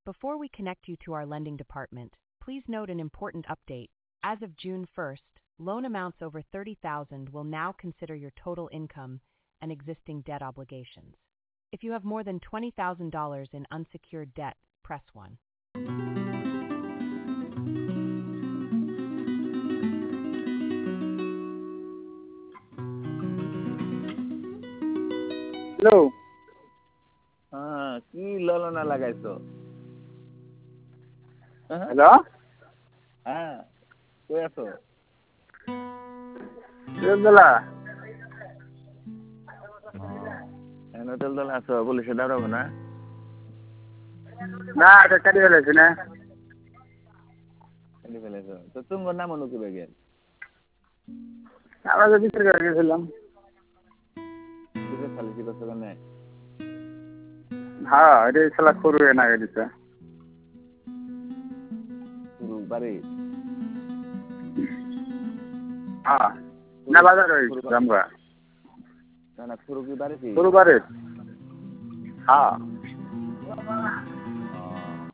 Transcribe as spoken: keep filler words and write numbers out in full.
Before we connect you to our lending department, please note an important update. As of June first, loan amounts over thirty thousand dollars will now consider your total income and existing debt obligations. If you have more than twenty thousand dollars in unsecured debt, press one. Hello. Ah, কি ললনা লাগাইছো? Hello? হ্যাঁ, কই আছো? Teldala. কেন তেলতলা আছো? পুলিশে দাঁড়াবো না? না, এটা কাটি ফেলেছি না। কেন ফেলেছো? তো তোমার নাম অনু কি বেগের? আমরা তো বিচার করে গেছিলাম। কিসের সালিসি করছো কেন? হ্যাঁ, এটা শালা করবে না গেছে। শুরু বাড়ি। হ্যাঁ, না বাজার হয়েছে আমরা। না না, শুরু কি বাড়ি? শুরু বাড়ি। হ্যাঁ।